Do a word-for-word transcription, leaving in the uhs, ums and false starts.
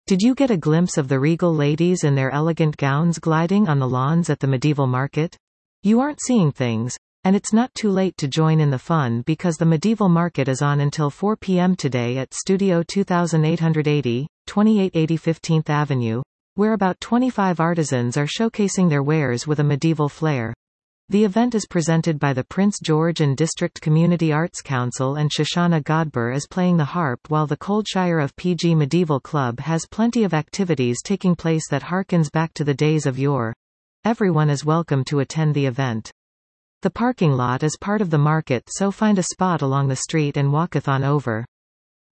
Did you get a glimpse of the regal ladies in their elegant gowns gliding on the lawns at the medieval market? You aren't seeing things. And it's not too late to join in the fun because the medieval market is on until four p m today at Studio twenty-eight eighty, twenty-eight eighty fifteenth Avenue, where about twenty-five artisans are showcasing their wares with a medieval flair. The event is presented by the Prince George and District Community Arts Council, and Shoshana Godber is playing the harp, while the Coldshire of P G Medieval Club has plenty of activities taking place that harkens back to the days of yore. Everyone is welcome to attend the event. The parking lot is part of the market, so find a spot along the street and walkathon over.